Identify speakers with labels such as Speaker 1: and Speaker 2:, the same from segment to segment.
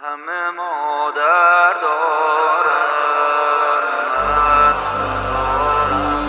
Speaker 1: همه مادر دارن، من ندارم.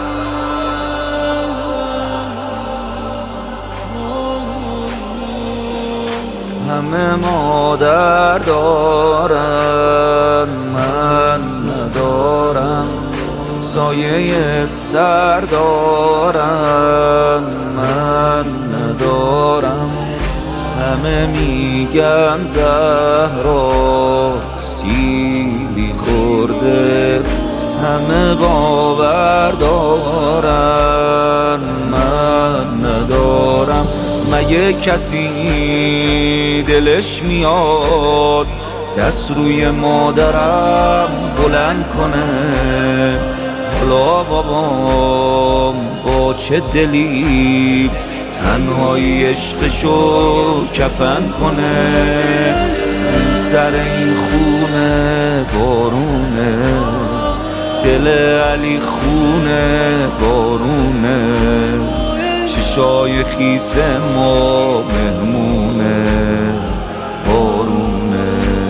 Speaker 1: همه مادر دارن، من ندارم. سایه سر دارن، من ندارم. همه میگن زهرا سیلی خورده، همه باور دارن، من ندارم. مگه کسی دلش میاد دست روی مادرم بلند کنه؟ حالا بابام با چه دلی تنهایی عشقشو کفن کنه؟ سر این خونه بارونه، دل علی خونه بارونه، چشای خیس ما مهمونه بارونه.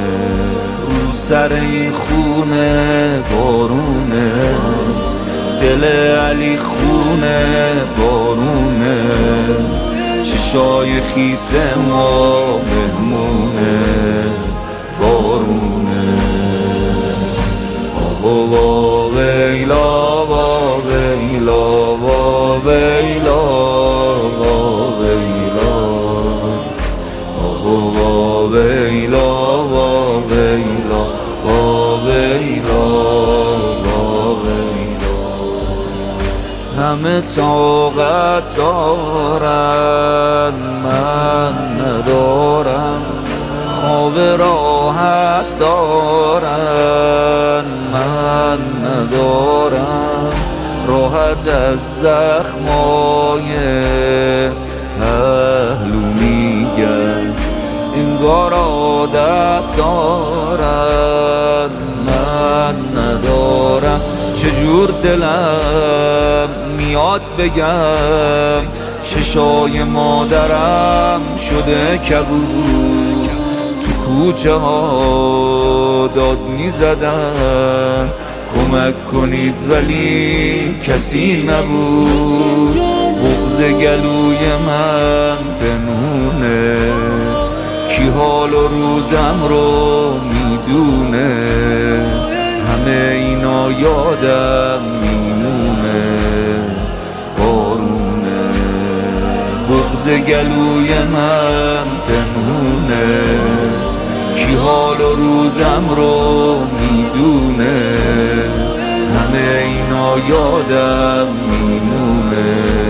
Speaker 1: سر این خونه بارونه، دل علی خونه بارونه، چشای خیس ما مهمونه بارونه. آوا ویلا وا ویلا وا ویلا وا ویلا، آوا ویلا وا ویلا وا ویلا وا ویلا. همه طاقت دارن، من ندارم. خواب راحت دارن، من ندارم. راحت از زخمای پهلو میگن، انگار عادت دارن، من ندارم. چجور دلم میاد بگم چشای مادرم شده کبود، تو کوچه ها داد میزدن کمک کنید ولی کسی نبود. بغض گلوی من بمونه، کی حال و روزم رو میدونه؟ همه اینا یادم میمونه بارونه. بغض گلوی من پنهونه، کی حال و روزم رو میدونه؟ همه اینا یادم میمونه